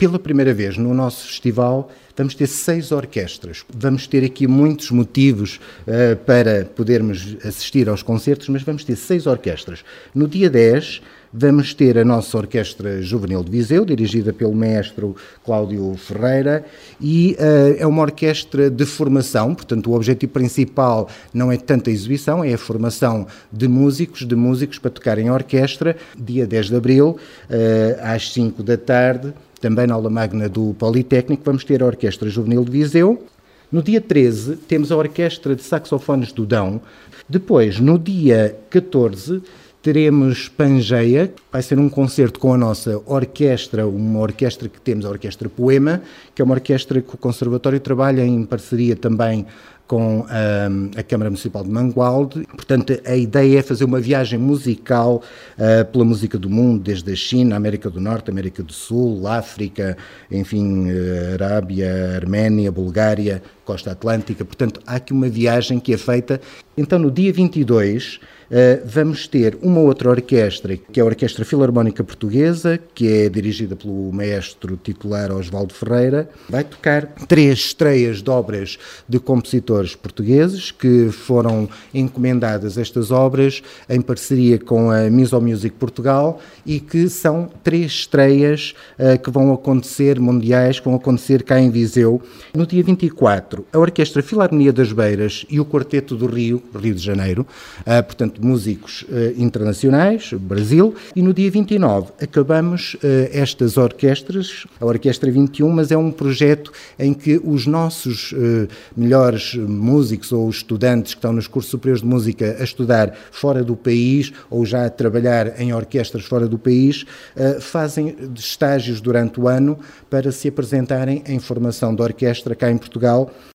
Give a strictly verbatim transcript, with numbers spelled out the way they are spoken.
Pela primeira vez no nosso festival vamos ter seis orquestras. Vamos ter aqui muitos motivos uh, para podermos assistir aos concertos, mas vamos ter seis orquestras. No dia dez vamos ter a nossa Orquestra Juvenil de Viseu, dirigida pelo maestro Cláudio Ferreira, e uh, é uma orquestra de formação, portanto o objetivo principal não é tanto a exibição, é a formação de músicos, de músicos para tocar em orquestra, dia dez de abril, uh, às cinco da tarde, também na aula magna do Politécnico, vamos ter a Orquestra Juvenil de Viseu. No dia treze temos a Orquestra de Saxofones do Dão. Depois, no dia catorze, teremos Pangeia, vai ser um concerto com a nossa orquestra, uma orquestra que temos, a Orquestra Poema, que é uma orquestra que o Conservatório trabalha em parceria também com a, a Câmara Municipal de Mangualde. Portanto, a ideia é fazer uma viagem musical uh, pela música do mundo, desde a China, América do Norte, América do Sul, África, enfim, uh, Arábia, Arménia, Bulgária, Costa Atlântica. Portanto, há aqui uma viagem que é feita. Então, no dia vinte e dois, uh, vamos ter uma outra orquestra, que é a Orquestra Filarmónica Portuguesa, que é dirigida pelo maestro titular Osvaldo Ferreira. Vai tocar três estreias de obras de compositores portugueses, que foram encomendadas estas obras em parceria com a Miso Music Portugal, e que são três estreias uh, que vão acontecer, mundiais, que vão acontecer cá em Viseu. No dia vinte e quatro, a Orquestra Filarmonia das Beiras e o Quarteto do Rio, Rio de Janeiro, uh, portanto, músicos uh, internacionais, Brasil. E no dia vinte e nove, acabamos uh, estas orquestras, a Orquestra vinte e um, mas é um projeto em que os nossos uh, melhores músicos ou estudantes que estão nos cursos superiores de música a estudar fora do país ou já a trabalhar em orquestras fora do país, uh, fazem estágios durante o ano para se apresentarem em formação de orquestra cá em Portugal.